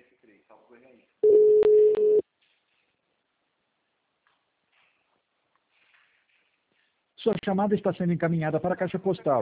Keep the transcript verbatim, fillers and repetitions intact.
Sua chamada está sendo encaminhada para a caixa postal.